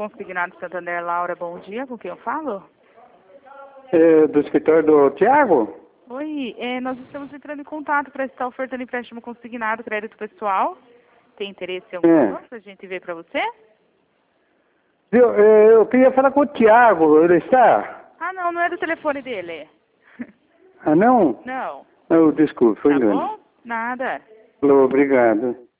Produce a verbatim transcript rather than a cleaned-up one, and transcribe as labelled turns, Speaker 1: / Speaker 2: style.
Speaker 1: Consignado Santander, Laura, bom dia. Com quem eu falo?
Speaker 2: É, do escritório do Tiago?
Speaker 1: Oi, é, nós estamos entrando em contato para estar ofertando empréstimo consignado, crédito pessoal. Tem interesse em algum
Speaker 2: É.
Speaker 1: valor para a gente ver para você?
Speaker 2: Eu, é, eu queria falar com o Tiago, ele está?
Speaker 1: Ah, não, não é do telefone dele.
Speaker 2: Ah, não?
Speaker 1: Não.
Speaker 2: Oh, desculpe, foi
Speaker 1: Tá
Speaker 2: engano.
Speaker 1: bom? Nada.
Speaker 2: Falou, obrigado.